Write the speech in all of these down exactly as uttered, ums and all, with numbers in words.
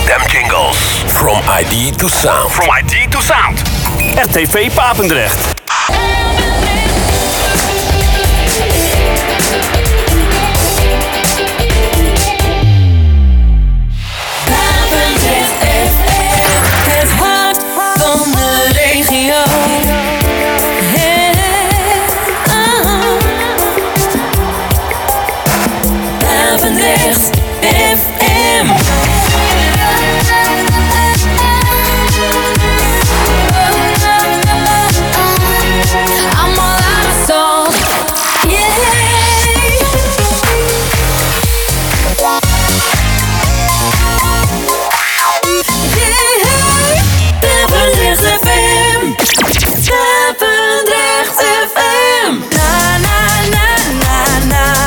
Them jingles. From idea to sound. From idea to sound. R T V Papendrecht. Papendrecht F M, het hart van de regio. Papendrecht F M. I'm all out of salt. Yeah. Yeah. Papendrecht F M. Papendrecht F M. Na na na na na.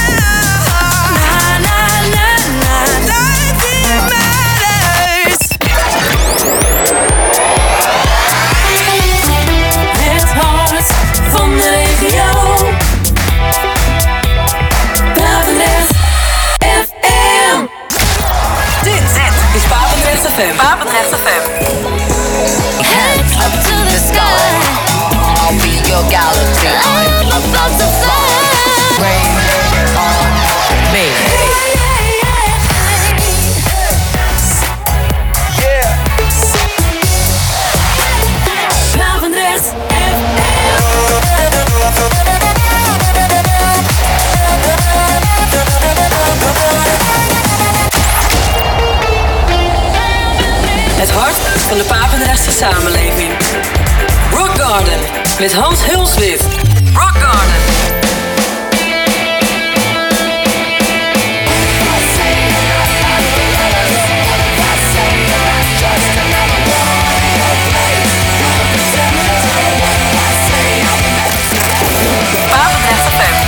Papendrecht F M. Hands up to the sky. I'll be your galaxy. I'm about to fly. Rain on me. Yeah. Papendrecht F M. Het hart van de Papendrechtse samenleving. Rock Garden met Hans Hulswit. Rock Garden. Papendrecht F M.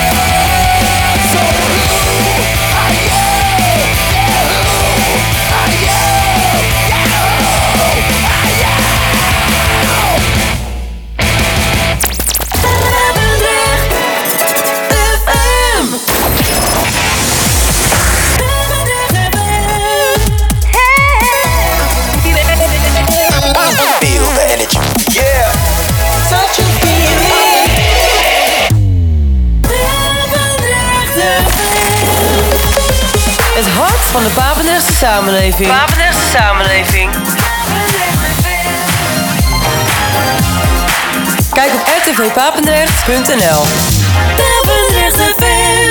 Het hart van de Papendrechtse samenleving. Papendrechtse samenleving. Kijk op r t v papendrecht punt n l. Papendrecht F M.